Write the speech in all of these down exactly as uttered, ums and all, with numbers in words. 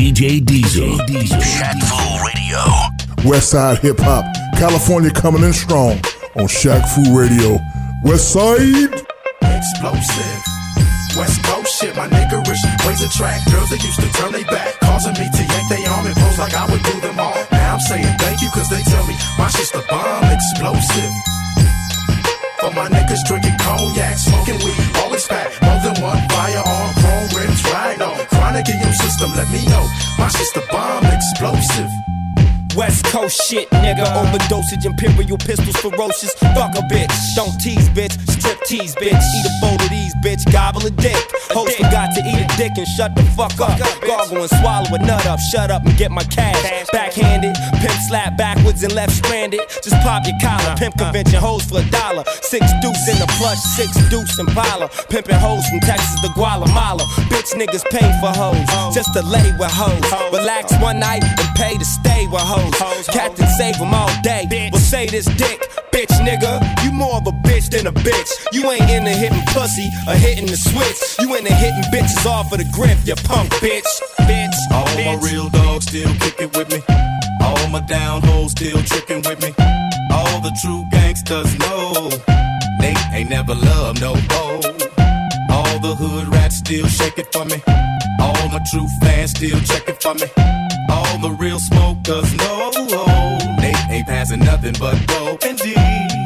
D J Diesel. Shaq Fu Radio. Westside Hip Hop. California coming in strong on Shaq Fu Radio. Westside. Explosive. West Coast shit, my niggerish ways attract girls that used to turn they back, causing me to yank they arm and pose like I would do them all. Now I'm saying thank you cause they tell me my shit's the bomb. Explosive. For my niggas drinking cognac, smoking weed, always pack more than one firearm, chrome rims, right on. Chronic in your system, let me know my shit's the bomb. Explosive. West Coast shit, nigga. Overdosage, imperial pistols, ferocious. Fuck a bitch. Don't tease, bitch. Strip tease, bitch. Eat a bowl of these, bitch. Gobble a dick. Host forgot to eat a dick and shut the fuck up. Gargle and swallow a nut up. Shut up and get my cash. Backhanded. Pimp slap backwards and left stranded. Just pop your collar. Pimp convention hoes for a dollar. Six deuce in the plush, six deuce in Impala. Pimpin' hoes from Texas to Guatemala. Bitch niggas pay for hoes. Just to lay with hoes. Relax one night and pay to stay with hoes. Captain save them all day. Well say this dick, bitch nigga. You more of a bitch than a bitch. You ain't into hitting pussy or hitting the switch. You into hitting bitches off of the grip, you punk bitch. Bitch. All bitch. my real dogs still kicking with me. All my down hoes still tricking with me. All the true gangsters know they ain't never loved no hoe. All the hood rats still shake it for me. All my true fans still check it for me. All the real smokers know they ain't passing nothing but dope and D.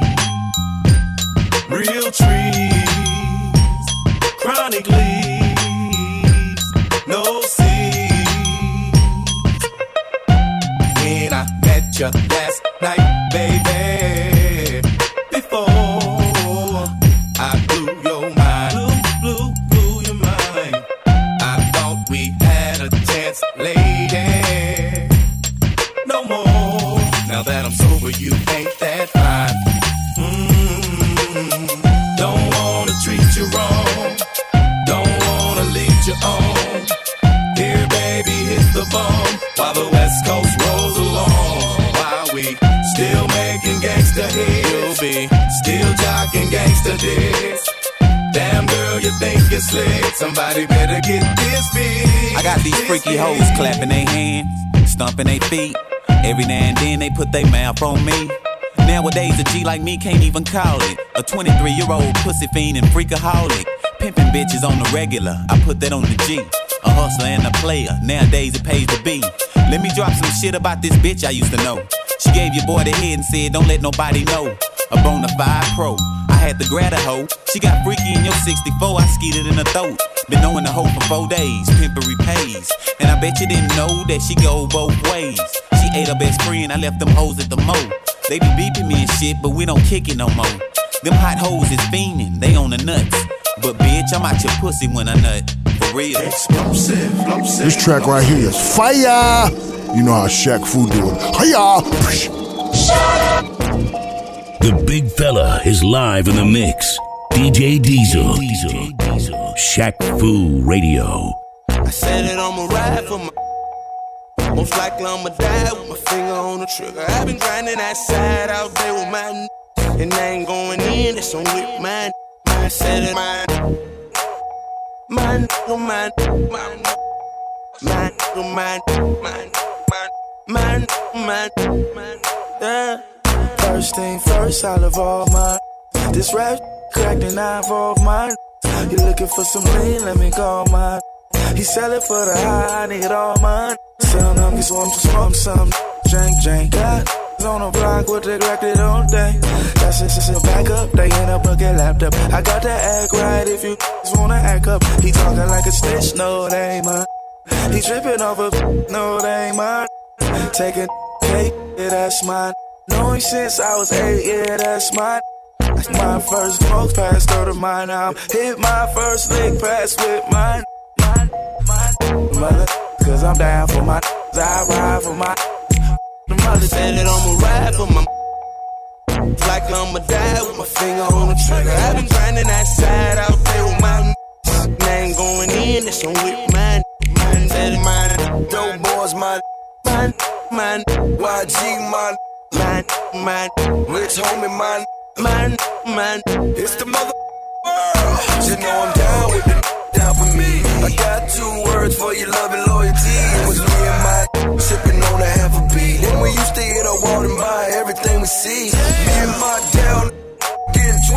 Real trees, chronic leaves, no seeds. When I met you last night, baby, before I blew your mind, blew, blew, blew your mind. I thought we had a chance, lady. No more. Now that I'm sober, you ain't that fine. Mm-hmm. Don't wanna treat you wrong. Don't wanna lead you on. Here, baby, hit the bomb while the West Coast rolls along. While we still making gangsta hits, you'll be still jocking gangsta dicks. Damn girl, you think you're slick. Somebody better get this big. I got these freaky hoes clapping their hands, stomping their feet. Every now and then they put their mouth on me. Nowadays a G like me can't even call it a twenty-three-year-old pussy fiend and freakaholic. Pimping bitches on the regular, I put that on the G. A hustler and a player, nowadays it pays to be. Let me drop some shit about this bitch I used to know. She gave your boy the head and said don't let nobody know. A bona fide pro, I had to grab a hoe. She got freaky in your sixty-four, I skeeted in her throat. Been knowing the hoe for four days, pimpery pays. And I bet you didn't know that she go both ways. She ate her best friend, I left them hoes at the mo. They be beeping me and shit, but we don't kick it no more. Them hot hoes is fiending, they on the nuts. But bitch, I'm out your pussy when I nut. For real. Explosive, explosive. This track right here is fire. You know how Shaq Fu do it. Hiya! The big fella is live in the mix. D J Diesel. Diesel. Diesel. Shaq Fu Radio. I said that I'ma ride for my. Most likely I'ma die with my finger on the trigger. I've been grinding that side out there with my n- and I ain't going in, it's on with mine. I said it, mine. Mine, mine, mine, mine, mine, mine, mine, mine, mine, yeah. First thing first, I love all mine. This rap cracked and I involve mine. You looking for some lean, let me call mine. He sell it for the high, I need all mine. Sell them, get some to smoke some. Drink, drink, got on the block with the record all day. That's just a back up, they in a bucket laptop. I got to act right if you just wanna act up. He talking like a snitch, no, they ain't mine. He tripping off a, no, they ain't mine. Taking cake, yeah, that's mine. Knowing since I was eight, yeah, that's mine. My first smoke pass through to mine. Now I'm hit my first lick pass with mine. Mine, mine, mother, cause I'm down for my, I ride for my. The mother said that I'ma ride for my. Like I'ma die with my finger on the trigger. I've been grinding that side out there with my. And I ain't going in, it's on with mine. Mine, said mine. Dope boys, mine. Mine, mine. Y G, mine. Mine, mine. Rich homie, mine. Man, man, it's the mother world. You know I'm down with it, down for me. I got two words for your love and loyalty. It was me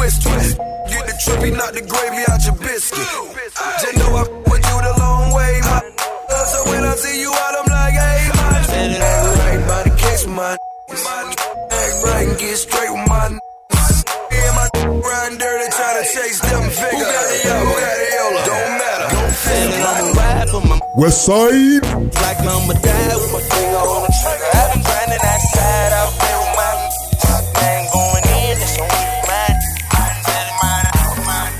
twist, twist. Get the trippy, knock the gravy out your biscuit. Just know I with you the long way, my. So when I see you out, I'm like, hey, my. Said it ain't right by the case, my. My act right and get straight with my. Yeah, my riding dirty, trying to chase them figures. Who got the yo? Who got the yolo? Don't matter. Don't feel it. I'm a ride for my. West Side. Like I'm a die with my finger on the trigger. I've been grinding that side out there with my. I ain't going in, that's on me, man. Mine, mine, mine, mine,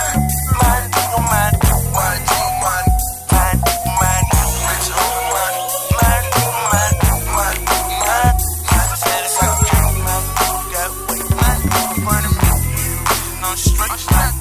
mine, mine, mine, mine, mine, mine, bitch, on mine, mine, mine, mine, mine. I said it's all true, man. Got mine, front of me. No straight,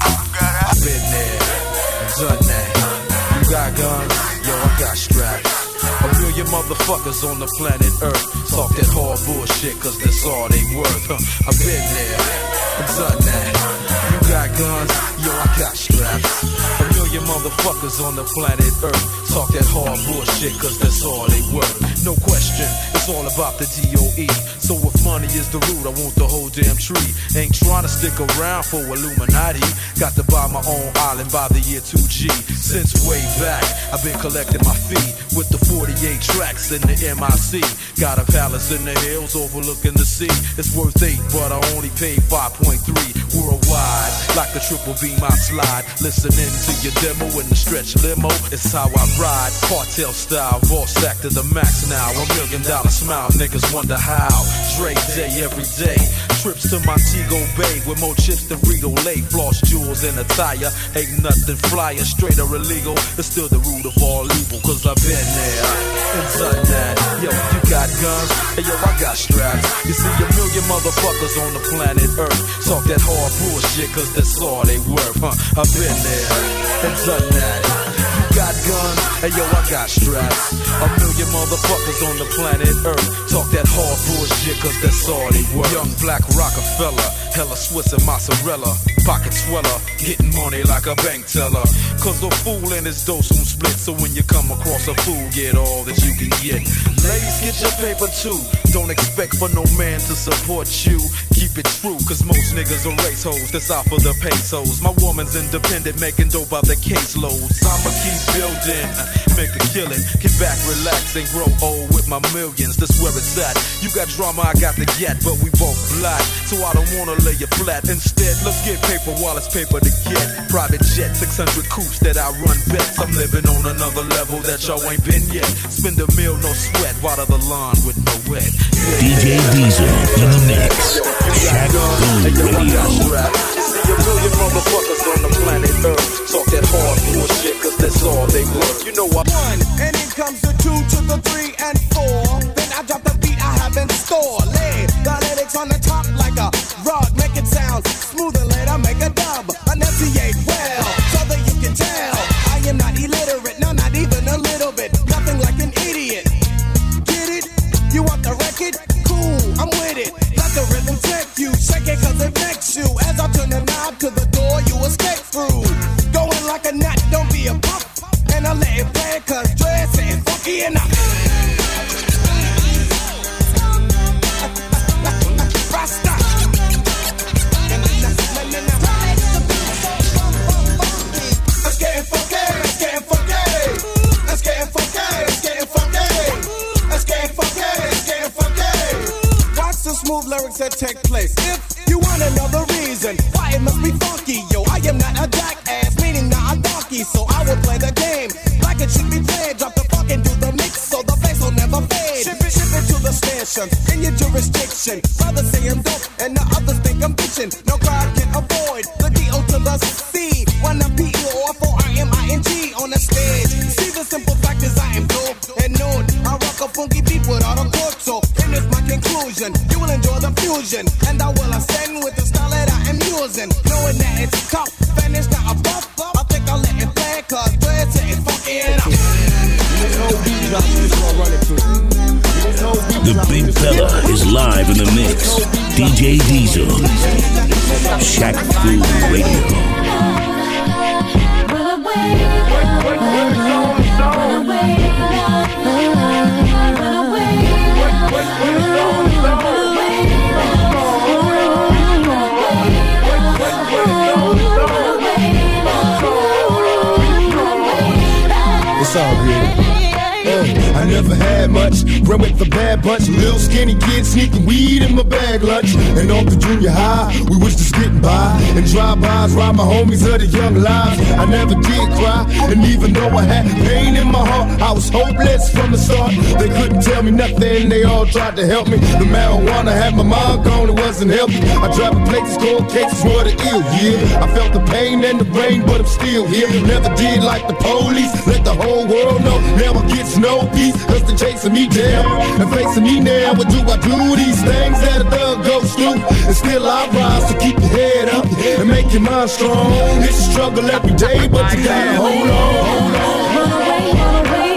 I've been there, done that. You got guns, yo, I got straps. A million motherfuckers on the planet Earth talk that hard bullshit cause that's all they worth, huh? I've been there, done that. You got guns, yo, I got straps. A million motherfuckers on the planet Earth talk that hard bullshit cause that's all they worth. No question, it's all about the D O E. So if money is the root, I want the whole damn tree. Ain't trying to stick around for Illuminati. Got to buy my own island by the year two G. Since way back, I've been collecting my fee with the forty-eight tracks in the M I C. Got a palace in the hills overlooking the sea. It's worth eight, but I only paid five point three worldwide. Like the triple beam, I slide. Listening to your demo in the stretch limo. It's how I ride. Cartel style, raw stack to the max now. A million dollar smile, niggas wonder how. Dre day every day. Trips to Montego Bay with more chips than Frito Lay. Floss jewels in a tire. Ain't nothing flying, straight or illegal. It's still the root of all evil, cause I've been there and done that. Yo, you got guns, and yo, I got straps. You see a million motherfuckers on the planet Earth talk that hard bullshit cause that's all they worth, huh? I've been there and done that. You got guns, and yo, I got straps. A million motherfuckers on the planet Earth talk that hard bullshit cause that's all they worth. Young black Rockefeller, hella Swiss and mozzarella, pocket sweller, getting money like a bank teller. Cause a fool and his dose won't split, so when you come across a fool, get all that you can get. Ladies, get your paper too. Don't expect for no man to support you. Keep it true, cause most niggas are race hoes. That's out for the pesos. My woman's independent, making dope out the caseloads. I'ma keep building, make a killing. Get back, relax, and grow old with my millions. That's where it's at. You got drama, I got the get, but we both black, so I don't wanna lay you flat. Instead, let's get paper while it's paper to get. Private jet, six hundred coops that I run bets. I'm living on another level that y'all ain't been yet. Spend a meal, no sweat, water the lawn with no wet. D J Diesel in the mix. Shaq Fu Radio. A million motherfuckers on the planet Earth talk that hard bullshit cause that's all they worth. You know what? One, and then comes the two to the three and four. Then I drop the beat I have in store. Lay the lyrics on the top like a rug. Make it sound smooth and later make a dub. Enunciate well so that you can tell I am not illiterate, no, not even a little bit. Nothing like an idiot. Get it? You want the record? Cool, I'm with it. Let the rhythm take you. Shake it cause it makes you. As I turn the knob to the door, you escape through. Going like a nut, don't be a pop. And I let it play cause Dre said funky enough. Rasta. Let's get funky, let's get funky. Let's get funky, let's get funky. Let's get funky, let's get funky. Watch the smooth lyrics that take place. If you want another reason why it must be funky, yo, I am not a jackass, meaning not a donkey, so I will play the game like it should be played. Drop the funk and do the mix, so the bass will never fade. Ship it, ship it to the station in your jurisdiction. Brothers say I'm dope, and the others think I'm bitchin'. No crowd can avoid the D O to the C. When I'm P E O F O I M I N G on the stage. See the simple fact is I am dope and known. I rock a funky beat without a chord, so and it's my conclusion. You will enjoy the fusion, and I will ascend with the style that I am using. Knowing that it's tough, and it's not a buff. I think I'll let it play, cause Dre said it's funky enough. The big fella is live in the mix. D J Diesel. Shaq Fu Radio. It's all good. Uh, I never had much, run with the bad bunch. Little skinny kid sneaking weed in my bag lunch. And off to junior high, we was just getting by. And drive-bys, ride my homies of the young lives. I never did cry, and even though I had pain in my heart, I was hopeless from the start. They couldn't tell me nothing, they all tried to help me. The marijuana had my mind gone, it wasn't healthy. I dropped places, cold cases, what a ill year. I felt the pain and the rain, but I'm still here. Never did like the police, let the whole world know. Now I get no peace, cause they're chasing me down and facing me now. What do I do? These things that a thug goes through, and still I rise. So keep your head up and make your mind strong. It's a struggle every day, but you gotta hold on, hold on. Run away, run away.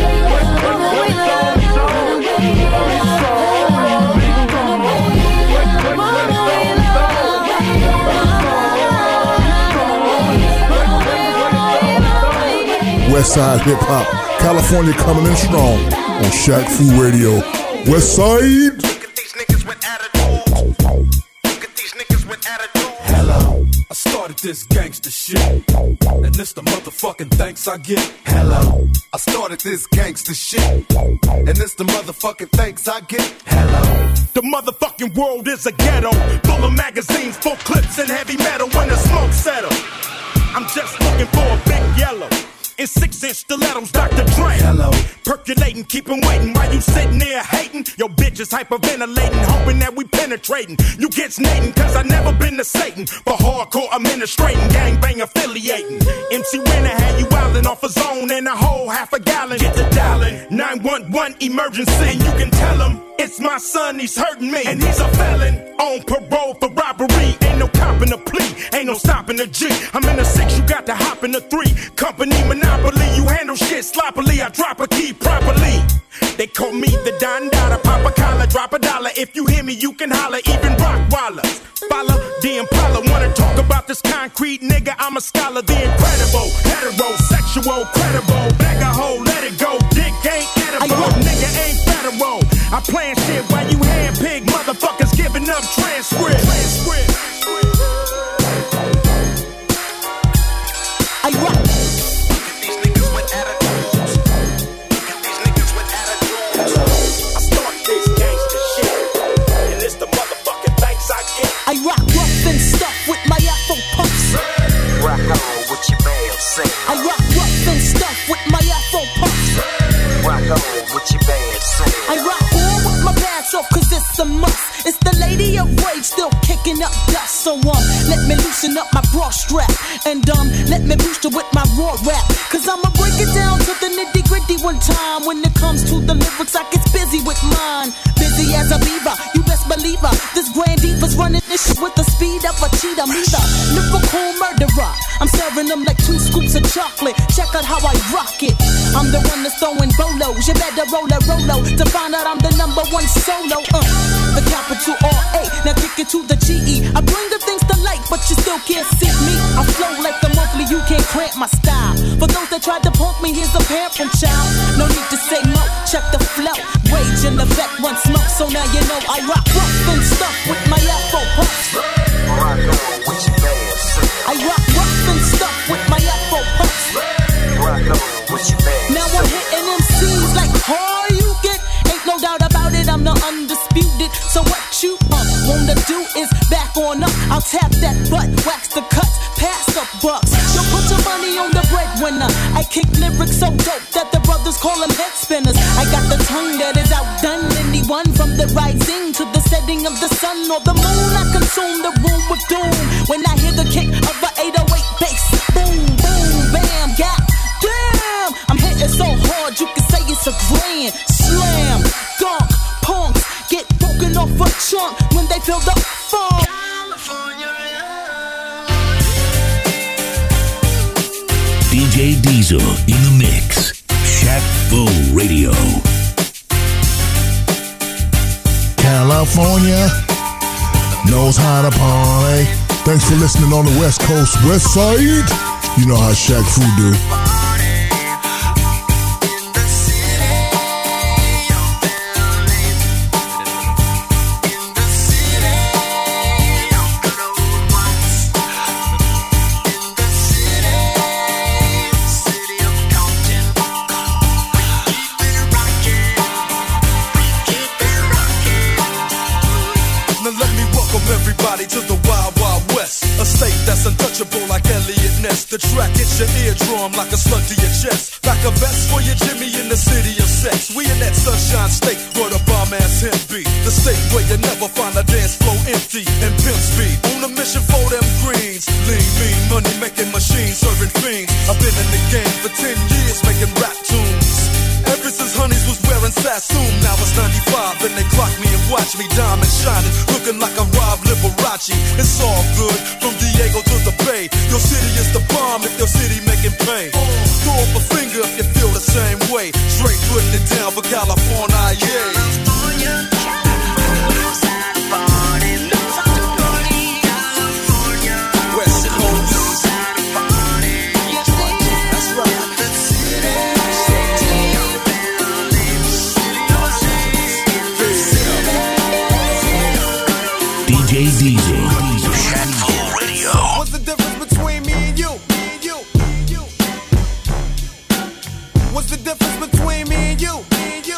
Westside Hip Hop, California coming in strong on Shaq Fu Radio. Westside. Look at these niggas with attitude. Look at these niggas with attitude. Hello, I started this gangster shit, and this the motherfucking thanks I get. Hello, I started this gangster shit, and this the motherfucking thanks I get. Hello, the motherfucking world is a ghetto, full of magazines, full clips, and heavy metal. When the smoke settles, I'm just looking for a big yellow. In six-inch stilettos, Doctor Dre. Hello. Percolating, keeping waiting while you sitting there hating. Your bitch is hyperventilating, hoping that we penetrating. You get snating, cause I never been to Satan. For hardcore administrating, gangbang affiliating. M C Renner had you wildin' off a zone and a whole half a gallon. Get the dialing, nine one one emergency. And you can tell him, it's my son, he's hurting me. And he's a felon, on parole for robbery. Ain't no copping a plea, ain't no stopping a G. I'm in a six, you got to hop in a three. Company monopoly, you handle shit sloppily. I drop a key properly. They call me the Don Dada, pop a collar, drop a dollar. If you hear me, you can holler, even Rockwallers. Follow the Impala, wanna talk about this concrete nigga? I'm a scholar, the incredible, heterosexual, credible. Bag a hole, let it go, dick ain't edible, nigga ain't federal. I plan shit while you hand pig motherfuckers giving up transcript. Transcript. I rock. Look at these niggas with attitudes. Look at these niggas with attitudes. I start this gangster shit, and it's the motherfucking thanks I get. I rock rough and stuff with my Afro puffs. Rock on with your band, sing. I rock rough and stuff with my Afro puffs. Rock on with your band, sing. I rock on with my pants off cause it's a must. It's the lady of rage still kicking up dust. So um, let me loosen up my bra strap. And um, let me boost it with my raw rap. Cause I'ma break it down to the nitty gritty one time. When it comes to the lyrics, I get busy with mine. Busy as a beaver, you best believe her. This grand diva's running this shit with the speed of a cheetah. Me the lyrical murderer, I'm serving them like two scoops of chocolate. Check out how I rock it. I'm the one that's throwing bolos. You better roll a rolo to find out I'm the number one solo. Uh, the capital R A, now kick it to the G E. I bring the things to light, but you still can't see me. I flow like the monthly, you can't cramp my style. For those that tried to punk me, here's a pamphlet child. No need to say no, check the flow. Rage in the vet, one smoke, so now you know I rock rough and stuff with my Afro puffs. Rock on with your band, sing. I rock rough and stuff with my Afro puffs. Rock on with your band, now I'm hitting M Cs like how you get. Ain't no doubt about it, I'm the undisputed. So what you uh, wanna do is back on up. I'll tap that butt, wax the cuts, pass the bucks. Yo, put your money on the breadwinner. I kick lyrics so dope that the brothers call them head spinners. I got the tongue that is outdone anyone. From the rising to the setting of the sun or the moon, I consume the room with doom. When I hear the kick of a eight oh eight bass, boom, boom, bam, god damn, I'm hitting so hard you can say it's a grand slam. Gunk, punks get broken off a chunk when they feel the funk. D J Diesel in the mix. Shaq Fu Radio. California knows how to party. Thanks for listening on the West Coast, West Side. You know how Shaq Fu do. everybody to the Wild Wild West. A state that's untouchable like Elliot Ness. The track hits your eardrum like a slug to your chest. Back a vest for your Jimmy in the city of sex. We in that sunshine state where the bomb ass him be. The state where you never find a dance floor empty and pimp speed. On a mission for them greens. Lean, mean, money making machines, serving fiends. I've been in the game for ten years making rap tunes. Ever since Honeys was wearing Sassoon, now it's ninety-five, and they clock me and watch me diamond shining, looking like a Rob Liberace. It's all good, from Diego to the Bay. Your city is the bomb if your city making pain. Throw up a finger if you feel the same way. Straight putting it down for California, yeah. West Coast. D J Diesel, Shaq Fu Radio. What's the difference between me and you? Me and you. What's the difference between me and you? Me and you.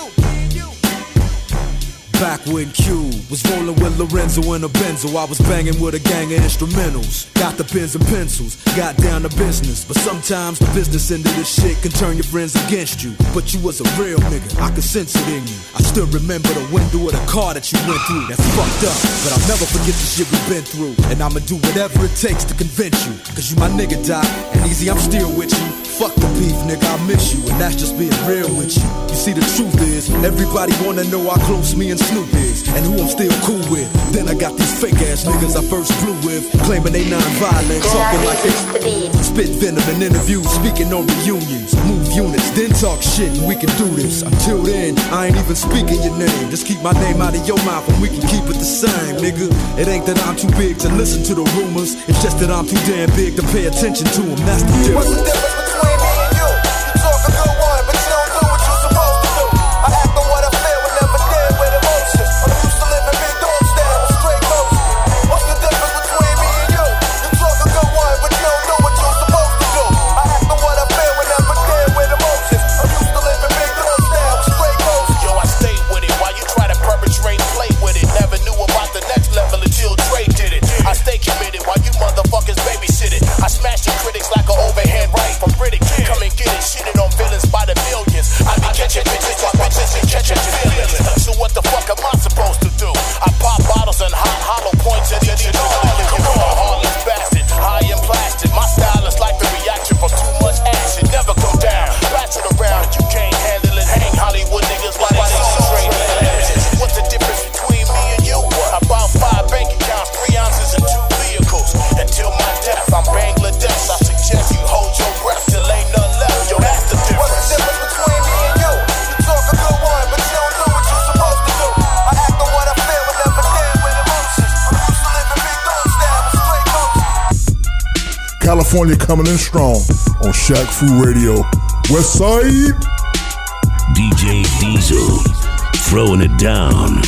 Back when Q was rolling with Lorenzo in a Benzo, I was banging with a gang of instrumentals. Got the pens and pencils, got down to business. But sometimes the business end of this shit can turn your friends against you. But you was a real nigga, I could sense it in you. I still remember the window of the car that you went through. That's fucked up, but I'll never forget the shit we've been through. And I'ma do whatever it takes to convince you. Cause you my nigga, Doc, and Easy, I'm still with you. Fuck the beef, nigga, I miss you, and that's just being real with you. You see, the truth is, everybody wanna know how close me and Snoop is, and who I'm still cool with. Then I got these fake ass niggas I first blew with, claiming they non-violent, talking like they spit venom in interviews, speaking on reunions, move units, then talk shit, and we can do this. Until then, I ain't even speaking your name. Just keep my name out of your mouth, and we can keep it the same, nigga. It ain't that I'm too big to listen to the rumors, it's just that I'm too damn big to pay attention to them. That's the difference. What's the difference between me and you? You talk a good one, but you don't do what you're supposed to do. I act on what I feel and never deal with emotions. I'm used to living big dog style with straight motion. What's the difference between me and you? You talk a good one, but you don't do what you're supposed to do. I act on what I feel and never deal with emotions. I'm used to living big dog style with straight motion. Yo, I stayed with it while you try to perpetrate and play with it. Never knew about the next level until Dre did it. I stay committed while you motherfuckers babysit it. I smash your critics like an overhand right from Riddick. Come and get it, shitted on villains by the millions. I be catching bitches while bitches be catching feelings. So what the fuck am I supposed to do? I pop bottles and hot hollow points at each other. I'm a heartless bastard, high and blasted. My style is like the reaction from too much action. Never come down, ratchet around, you can't handle it. Hang Hollywood niggas like they straight legends. What's the difference between me and you? About five bank accounts, three ounces and two vehicles. Until my death, I'm Bangladesh. I suggest you hold your breath till ain't none left. Yo, that's the difference. What's the difference between me and you? You talk a good one, but you don't do what you're supposed to do. I act on what I feel and never deal with emotions. I'm used to living big dog style with straight motion. California coming in strong on Shaq Fu Radio. West Side. D J Diesel, throwing it down.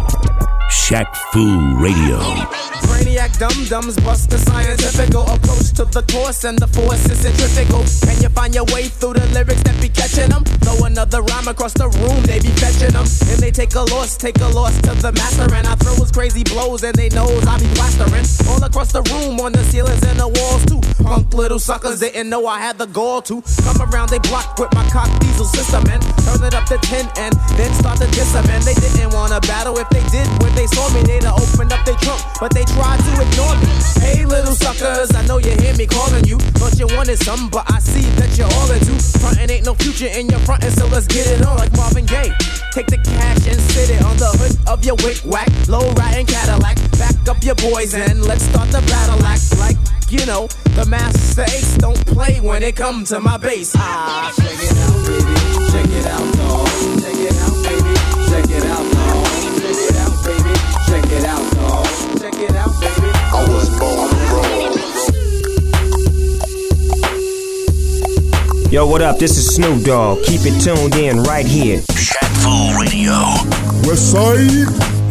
Shaq Fu Radio. Brainiac dum-dums bust the scientifical approach to the course, and the force is centrifugal. Can you find your way through the lyrics that be catching them? Throw another rhyme across the room, they be fetching them. And they take a loss, take a loss to the master. And I throw his crazy blows, and they knows I be plastering all across the room, on the ceilings and the walls too. Punk little suckers didn't know I had the gall to come around they block with my cock diesel system and turn it up to ten and then start to diss them. And they didn't wanna battle. If they did, when they saw me, they'd have opened up their trunk, but they tried to ignore me. Hey little suckers, I know you hear me calling you. Thought you wanted something, but I see that you're all into frontin'. Ain't no future in your frontin', so let's get it on like Marvin Gaye. Take the cash and sit it on the hood of your wick whack, low riding Cadillac. Back up your boys and let's start the battle act like, you know, the Master Ace don't play when it comes to my bass. Ah, check it out, baby. Check it out, dog. Check it out, baby. Check it out, dog. Check it out, baby. Check it out, dog. Check it out, baby. I was born wrong. Yo, what up? This is Snoop Dogg. Keep it tuned in right here. Shaq Fu Radio. West Side.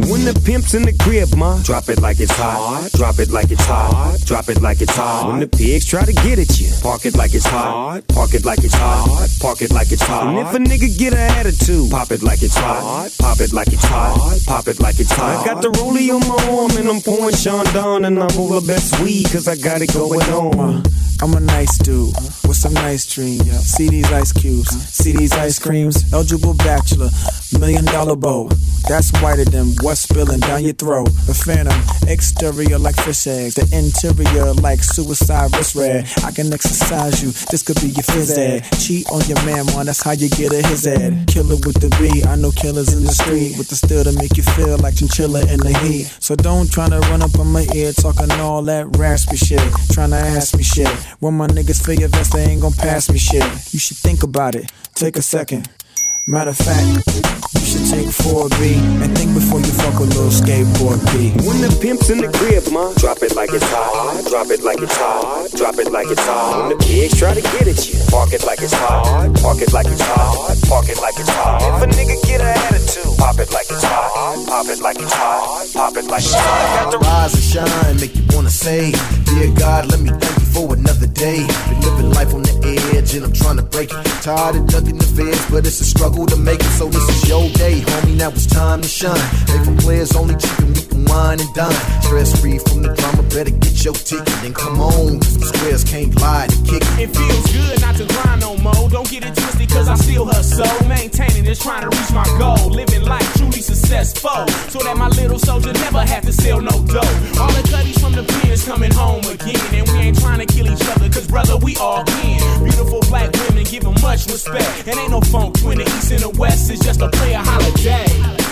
When the pimp's in the crib, ma, drop it like it's hot. Drop it like it's hot. Drop it like it's hot. When the pigs try to get at you, park it like it's hot. Park it like it's hot. Park it like it's hot. And if a nigga get an attitude, pop it like it's hot. Pop it like it's hot. Pop it like it's hot. I got the rollie on my arm and I'm pouring Sean Don and I'm all the best weed cause I got it going on. I'm a nice dude with some nice dreams. See these ice cubes, see these ice creams. Eligible bachelor, million dollar bow. That's whiter than what's spilling down your throat. The phantom, exterior like fish eggs. The interior like suicide wrist red. I can exercise you, this could be your phys ed. Cheat on your man, man, that's how you get a his ed. Killer with the B, I know killers in the street. With the steel to make you feel like chinchilla in the heat. So don't tryna run up on my ear talking all that raspy shit. Tryna ask me shit. When my niggas feel your vest, they ain't gon' pass me shit. You should think about it, take a second. Matter of fact, you should take four B and think before you fuck a little skateboard B. When the pimp's in the crib, ma, drop it like it's hot. Drop it like it's hot. Drop it like it's hot. When the pigs try to get at you, park it like it's hot. Park it like it's hot. Park it like it's hot. If a nigga get an attitude, pop it like it's hot. Pop it like it's hot. Pop it like it's hot. Got the rise and shine, make you wanna say, dear God, let me thank you for another day. Been living life on the edge and I'm trying to break it. Tired of ducking the feds, but it's a struggle to make it, so this is your day, homie. Now it's time to shine. Made for players only, chicken, we can wine and dine. Stress free from the drama, better get your ticket. Then come on, cause the squares can't lie to kick it. It feels good not to grind no more. Don't get it twisted, cause I still hustle. Maintaining is trying to reach my goal. Living life truly successful, so that my little soldier never have to sell no dough. All the cutties from the pins coming home again. And we ain't trying to kill each other, cause brother, we all in. Beautiful black women, give them much respect. And ain't no funk twin, the east and the west is just a player holiday.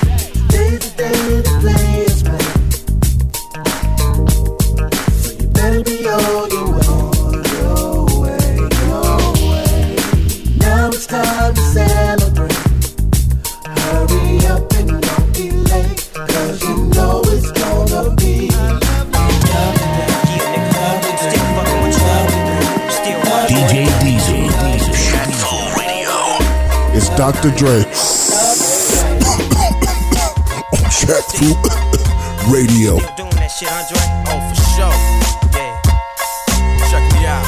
Day to day the players play, so you better be on your way, your way, your way. Now it's time to celebrate. Hurry up and don't be late, cause you know it's gonna be. D J Diesel, Shaq Fu Radio. It's Doctor Dre. Shaq Fu Radio. Doing that shit, Andre? Oh, for sure. Yeah. Check me out.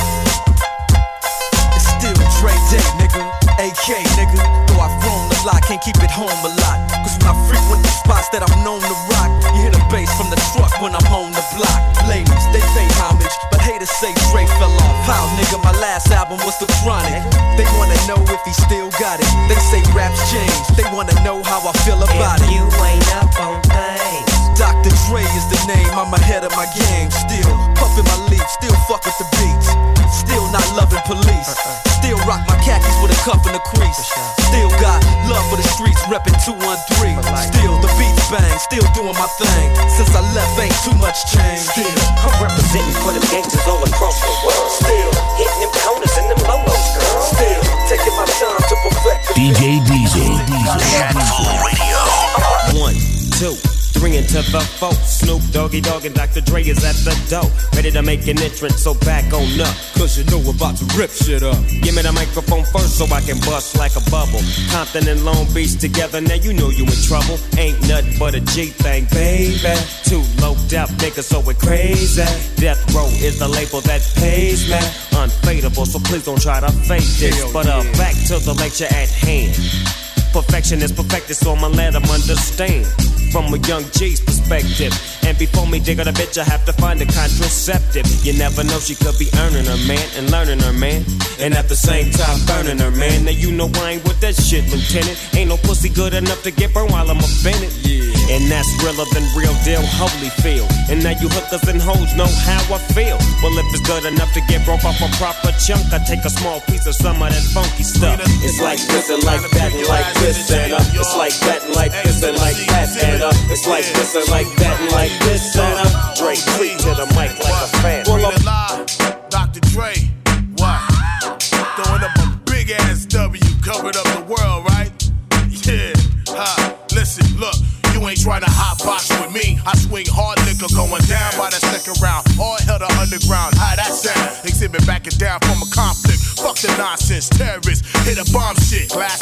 It's still Dre Day, nigga. A K, nigga. Though I've grown a lot, can't keep it home a lot. Cause when I frequent the spots that I'm known to rock, you hear the bass from the truck when I'm on the block. Ladies, they pay homage, but haters say Dre fell off. How, nigga, my last album was The Chronic. They wanna know if he still got it. They say raps change, they wanna know how I feel about if it. you ain't up on things, Doctor Dre is the name, I'm ahead of my game. Still puffin' my leaf, still fuck with the beats. Still not loving police. Still rock my khakis with a cuff and a crease. Still got love for the streets, reppin' two one three. Still the beats bang, still doing my thing. Since I left, ain't too much change. Still, I'm representing for them gangsters all across the world. Still, hitting them corners and them lolos, girl. Still, taking my time to perfect the D J Diesel, Shaq Fu Radio. One, two, three into the four. Snoop Doggy Dogg and Doctor Dre is at the door, ready to make an entrance, so back on up. Cause you know we're about to rip shit up. Give me the microphone first so I can bust like a bubble. Compton and Long Beach together, now you know you in trouble. Ain't nothing but a G thing, baby. Two loped out niggas, so we're crazy. Death Row is the label that pays me. Unfadable, so please don't try to fake this. Hell but uh, yeah. back to the lecture at hand. Perfection is perfected, so I'ma let them understand from a young G's perspective. And before me dig on a bitch, I have to find a contraceptive. You never know, she could be earning her man and learning her man, and at the same time burning her man. Now you know I ain't with that shit, Lieutenant. Ain't no pussy good enough to get burned while I'm offended. Yeah. And that's realer than real deal, Holyfield. And now you hookers and hoes know how I feel. Well, if it's good enough to get broke off a proper chunk, I take a small piece of some of that funky stuff. It's like this and like that and like this and uh, it's like that and like this and like that and uh, it's like this and like that and like this and uh, Dre treat to the mic like a fan. Bring it live, Doctor Dre, what? Throwing up a big ass W, covered up the world, right? Yeah, ha, listen, look. You ain't trying to hot box with me. I swing hard liquor going down by the second round. All hell to underground. How that sound? Exhibit backing down from a conflict. Fuck the nonsense. Terrorists hit a bomb shit. Glass and metal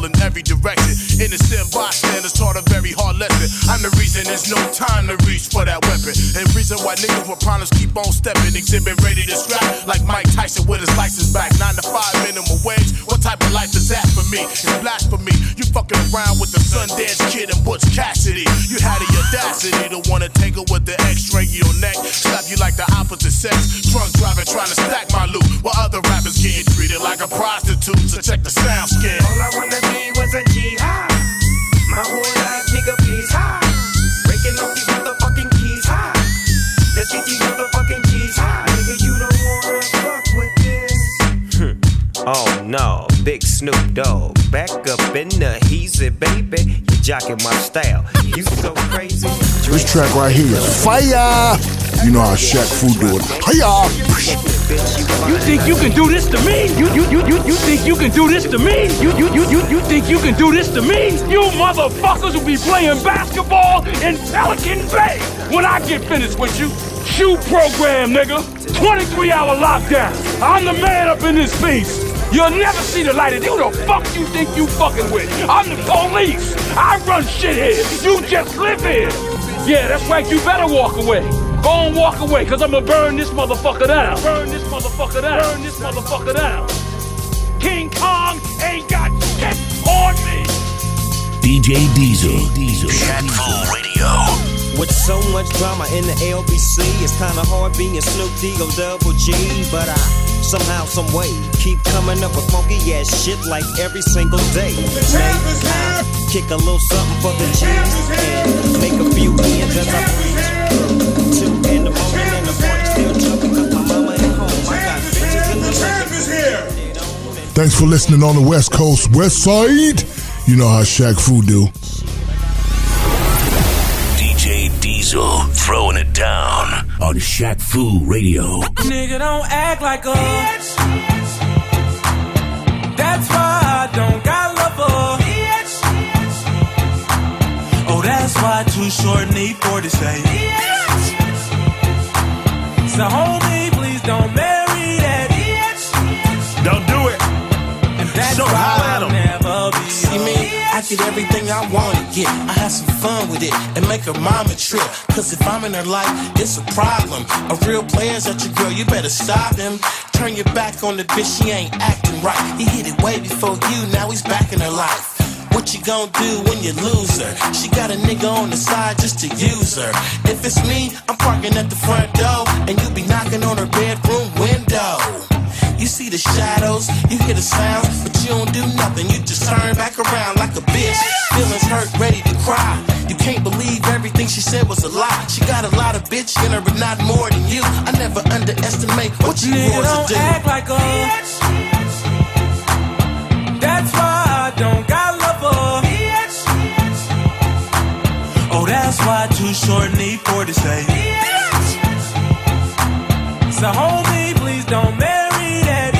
trouble in every direction. Innocent bystanders taught a very hard lesson. I'm the reason there's no time to reach for that weapon. And reason why niggas with problems keep on stepping. Exhibit ready to strap like Mike Tyson with his license back. Nine to five minimum wage. What type of life is that for me? It's blasphemy. You fucking around with the Sundance Kid and Butch Cassidy. You had the audacity to wanna take her with the X-ray in your neck. Slap you like the opposite sex. Drunk driving trying to stack my loot. While other rappers getting treated like a prostitute. So check the sound skin. All I wanna be was a G high. My whole life, nigga, please high. Breaking off these motherfucking keys high. Let's get these motherfucking keys high. Nigga, you don't wanna fuck with this. Oh no, Big Snoop Dogg, back up in the heezy, baby. You jocking my style. You so crazy. This track right here is fire. You know how Shaq Fu do it. Hiya! You think you can do this to me? You you you you you think you can do this to me? You you you you you think you can do this to me? You motherfuckers will be playing basketball in Pelican Bay when I get finished with you. Shoe program, nigga. twenty-three hour lockdown. I'm the man up in this piece. You'll never see the light of who the fuck you think you fucking with. I'm the police. I run shit here. You just live here. Yeah, that's right. You better walk away. Go on, walk away, cause I'ma burn this motherfucker down. Burn this motherfucker down. Burn this motherfucker down. King Kong ain't got shit on me. D J Diesel. Diesel. Shaq Fu Radio. With so much drama in the L B C, it's kinda hard being Snoop D-O double G. But I somehow, some way, keep coming up with funky ass shit like every single day. May I kick a little something for the cheese and make a few ends as I breeze. Two in the morning and the party still jumping cause my mama ain't home. I got bitches in the champ is here. Thanks for listening on the West Coast, West Side. You know how Shaq Fu do. D J Diesel throwing it down on Shaq Fu Radio. Nigga, don't act like a bitch. That's why I don't got love for bitch. Oh, that's why Too Short need forty say bitch. So homie, please don't marry that bitch. Don't do it. And that's so why I'll never be. See me, I get everything I want to get. I have some fun with it and make her mama trip. Cause if I'm in her life, it's a problem. A real player's at your girl, you better stop him. Turn your back on the bitch, she ain't acting right. He hit it way before you, now he's back in her life. What you gon' do when you lose her? She got a nigga on the side just to use her. If it's me, I'm parking at the front door, and you be knocking on her bedroom window. You see the shadows, you hear the sounds, but you don't do nothing. You just turn back around like a bitch. Feelings hurt, ready to cry. You can't believe everything she said was a lie. She got a lot of bitch in her, but not more than you. I never underestimate what you Nigga, want don't to do. act like a bitch. That's why I don't got love for bitch. Oh, that's why Too Short need forty say bitch. So homie, please don't marry that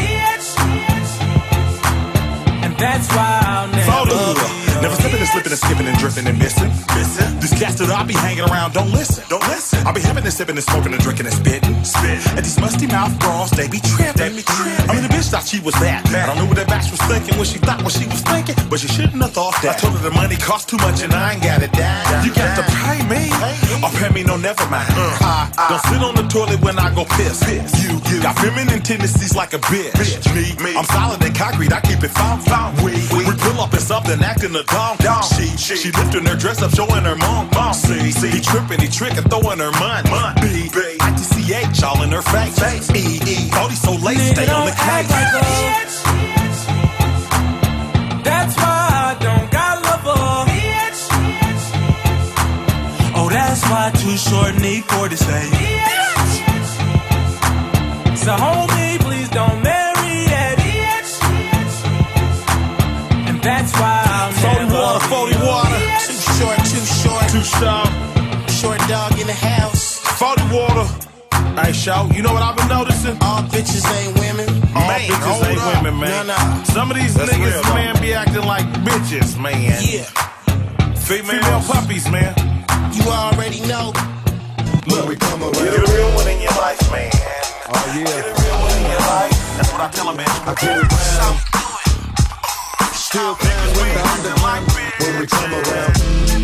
bitch. And that's why I'll never be. Never slipping and slipping and skipping and drifting and missing. Missing. These cats that I be hanging around don't listen. Don't listen. I be having and sipping and smoking and drinking and spitting. Spit. And these musty mouth bras, they be tripping. They be tripping. I mean, the bitch thought she was that. I don't know what that bitch was thinking, what she thought, what she was thinking, but she shouldn't have thought that. I told her the money cost too much and I ain't got it down. You got to pay me, or pay me no never mind. Uh, I don't sit on the toilet when I go piss. piss. You, you got feminine tendencies like a bitch. bitch. Me, me. I'm solid and concrete. I keep it found, found. We, we, we pull up in something acting a dom, dom. She, she, she lifting her dress up, showing her mom, mom. See, see, he tripping, he tricking, throwing her mind, mind. B, B, I T C H, all in her face, face. E, E, thought he so late, stay on the case. Like that's why I don't got love for bitch. Oh, that's why Too Short need forty say bitch. So homie, please don't marry that bitch. And that's why I'll forty never water, forty water. Too short, too short. Too short. Short dog in the house. forty water. Hey, show, you know what I've been noticing? All bitches ain't women. All man, bitches ain't up. women, man. No, no. Some of these That's niggas, real, man, be acting like bitches, man. Yeah. Female, Female puppies, man. You already know. Look, we come around. Get a real one in your life, man. Oh, yeah. Get a real one in your life. That's what I tell them, man. I get it, man. Still down with the underground when we come around.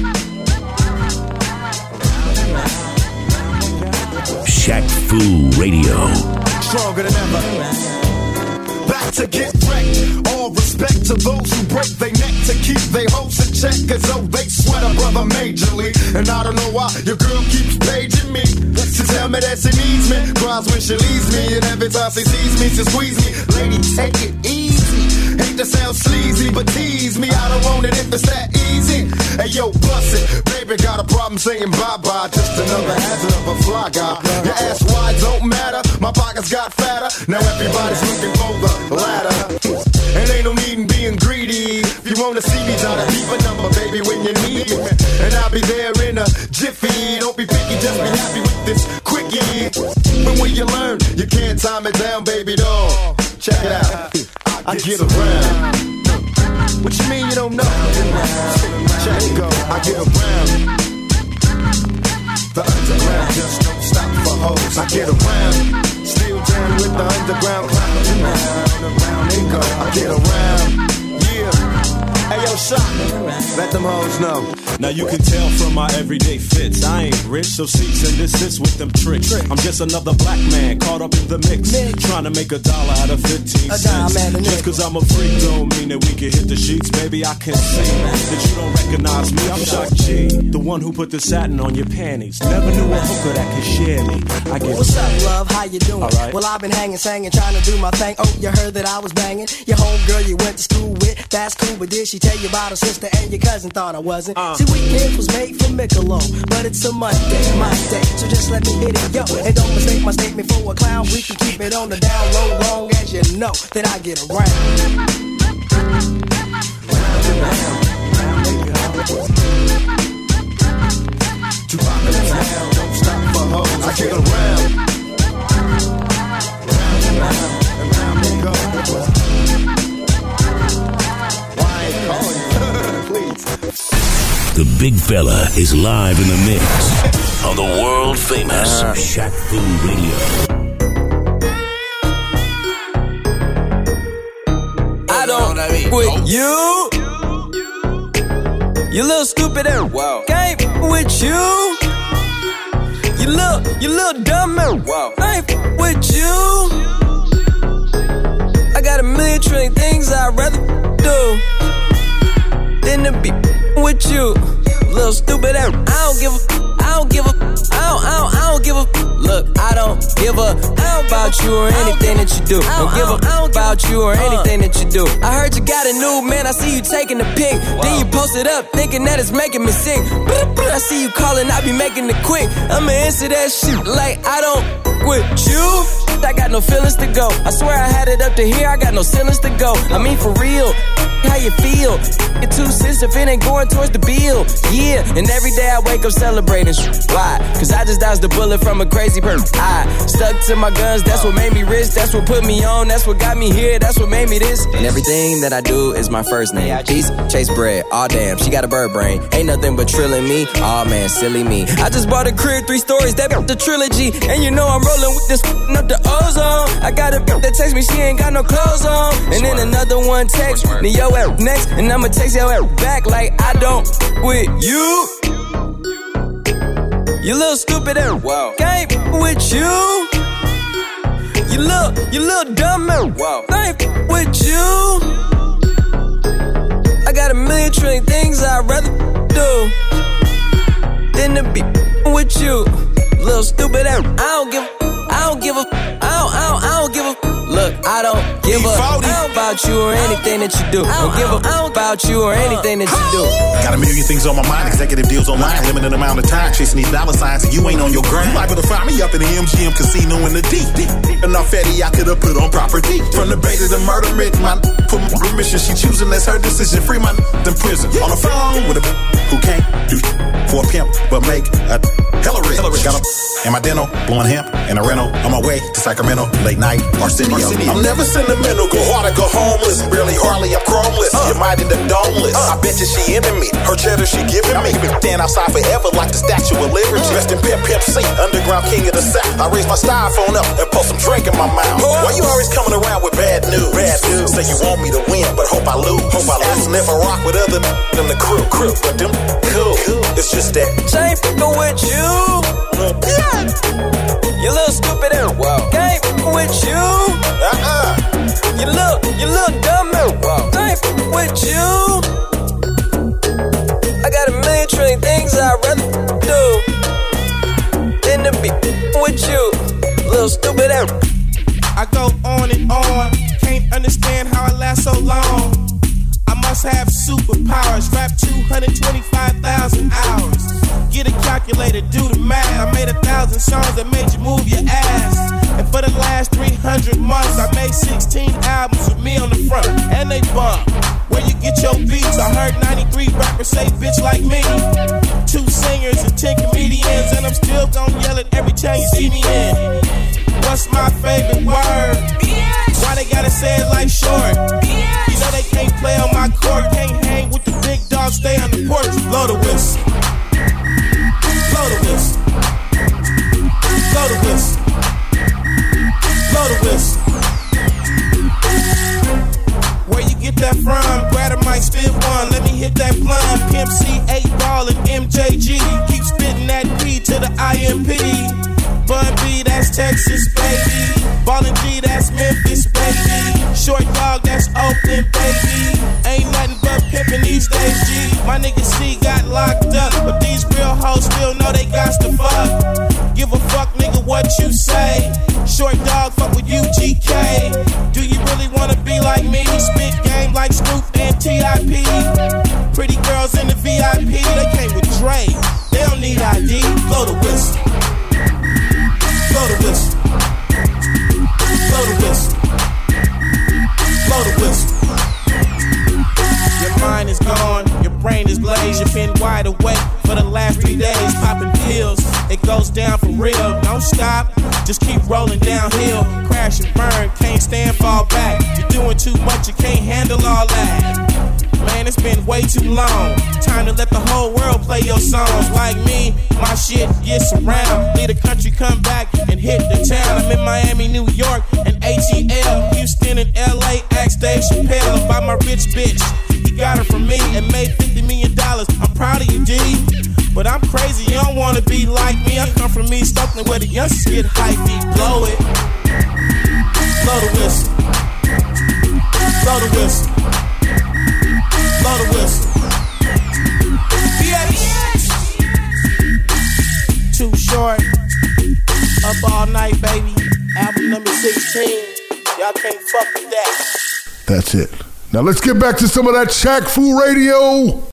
Shaq Fu Radio. Stronger than ever. Back to get wrecked. All respect to those who break their neck to keep their hopes in check. Cause oh, they sweat a brother majorly. And I don't know why your girl keeps paging me to tell me that she needs me. Cries when she leaves me. And every time she sees me, she squeeze me. Lady, take it easy. Hate to sound sleazy, but tease me. I don't want it if it's that easy. Hey yo, bust it. Baby got a problem saying bye-bye. Just another hazard of a fly guy. Your ass wide don't matter. My pockets got fatter. Now everybody's looking for the ladder. And ain't no need in being greedy. If you wanna see me, try to keep a number, baby, when you need me. And I'll be there in a jiffy. Don't be picky, just be happy with this quickie. But when you learn, you can't time it down, baby doll. Check it out. I get around. What you mean you don't know? Check it go. I get around. The underground just don't stop for hoes. I get around. Still down with the underground clown. Around, around and go. I get around. Yeah. Hey yo, Shock, let them hoes know. Now you can tell from my everyday fits, I ain't rich, so cease and desist with them tricks. I'm just another black man caught up in the mix, trying to make a dollar out of fifteen cents. Just cause I'm a freak don't mean that we can hit the sheets. Baby, I can see that you don't recognize me. I'm Shock G, the one who put the satin on your panties. Never knew a hooker that could share me. I get What's up, love? How you doing? Right. Well, I've been hanging, singing, trying to do my thing. Oh, you heard that I was banging your homegirl you went to school with. That's cool, but did she tell you about her sister and your cousin? Thought I wasn't. Uh. See, weekends was made for Michelob, but it's a Monday, my day, so just let me hit it, yo. And don't mistake my statement for a clown. We can keep it on the down low, long as you know that I get around. Round and round, round and go. Too popular now, don't stop for hoes. I get around. Round and round, and round and go. Why ain't calling you? Please. The big fella is live in the mix on the world famous uh. Shaq Fu Radio. I don't with you. You little stupid and wow. Ain't with you. You little, you little dumb and wow. Ain't with you. I got a million trillion things I'd rather do than to be with you. Little stupid ass. I don't give a. I don't give a. I don't. I don't. I don't give a. Look, I don't give a about you or anything that you do. Don't give a about you or anything that you do. I heard you got a new man. I see you taking the pic. Then you post it up, thinking that it's making me sick. I see you calling. I be making it quick. I'ma answer that shit like I don't with you. I got no feelings to go. I swear I had it up to here. I got no ceilings to go. I mean for real. How you feel? Get two cents if it ain't going towards the bill. Yeah, and every day I wake up celebrating. Why? Cause I just dodged the bullet from a crazy person. I stuck to my guns, that's what made me rich. That's what put me on, that's what got me here. That's what made me this. And everything that I do is my first name. Peace, chase bread, aw oh, damn, she got a bird brain. Ain't nothing but trilling me, aw oh, man, silly me. I just bought a crib, three stories, that the trilogy. And you know I'm rolling with this up the ozone. I got a that text me, she ain't got no clothes on. And then another one text me, yo at next. And I'ma text your ass back like I don't with you. You little stupid and wow. Ain't with you. You little, you little dumb and wow. Ain't with you. I got a million trillion things I'd rather do than to be with you. Little stupid and I don't give a, I don't give a, I don't, I don't, I don't give a. Look, I don't give a about you or anything that you do. Don't give a about you or anything that you do. Got a million things on my mind, executive deals online, limited amount of time, chasing these dollar signs, and you ain't on your grind. You liable to find me up in the M G M casino in the D. Enough fatty I could've put on property. From the bay to the murder writ, my put my permission, she choosing, that's her decision. Free my in prison, on the phone with a who can't do for a pimp, but make a hella rich. Got a in my dental, blowing hemp in a rental. On my way to Sacramento, late night, Arsenio. I'm never sentimental, go hard or go homeless. Barely hardly, I'm chromeless. Uh. You might end up domeless. Uh. I bet you she into me. Her cheddar she giving me. Stand outside forever like the Statue of Liberty. Rest in Pimp Pimp C, underground king of the South. I raise my styrofoam up and pour some drink in my mouth. Oh. Why you always coming around with bad news? Bad news. Say you want me to win, but hope I lose. Hope I lose. Never rock with other than the crew. Crew, but them cool. cool. It's just that. Ain't fucking with you. Yeah. You little stupid ass. Wow. Ain't fucking with you. Uh-uh. You look, you look dumb ass. Wow. Ain't fucking with you. I got a million trillion things I'd rather do than to be with you. Little stupid ass. I go on and on. Can't understand how I last so long. I must have superpowers. Rap two hundred twenty-five thousand hours. Get a calculator, do the math. I made a thousand songs that made you move your ass. And for the last three hundred months, I made sixteen albums with me on the front. And they bump. Where you get your beats? I heard ninety-three rappers say bitch like me. Two singers and ten comedians. And I'm still gon' yell it every time you see me in. What's my favorite word? Why they gotta say it like short? You know they can't play on my court. Can't hang with the big dogs, stay on the porch. Blow the whistle. Blow the whistle. Blow the whistle. Blow the whistle. Where you get that from? Grab a mic, spit one. Let me hit that blunt. Pimp C, eight ball, and M J G. Keep spitting that P to the I M P. Bun B, that's Texas, baby. Ballin' G, that's Memphis, baby. Short dog, that's Oakland, baby. Ain't nothing but pimpin' these days, G. My nigga C got locked up, but these real hoes still know they got to fuck. Give a fuck, nigga, what you say. Short dog, fuck with U G K. Do you really wanna be like me? Spit game like Snoop and T I P. Pretty girls in the V I P, they came with Dre. They don't need I D. Blow the whistle. Blow the whistle. Blow the whistle. Blow the whistle. Your mind is gone, your brain is glazed. You've been wide awake for the last three days, popping pills. It goes down for real. Don't stop, just keep rolling downhill. Crash and burn, can't stand, fall back. You're doing too much, you can't handle all that. Man, it's been way too long. Time to let the whole world play your songs. Like me, my shit gets around. Leave the country, come back and hit the town. I'm in Miami, New York, and A T L. Houston and L A, ask Dave Chappelle about my rich bitch. He got her from me and made fifty million dollars. I'm proud of you, D. But I'm crazy, you don't wanna be like me. I come from East Oakland where the youngsters get hypey. Blow it. Blow the whistle. Blow the whistle. Blow the whistle. Yes. Too short. Up all night, baby. Album number sixteen. Y'all can't fuck with that. That's it. Now let's get back to some of that Shaq Fu Radio.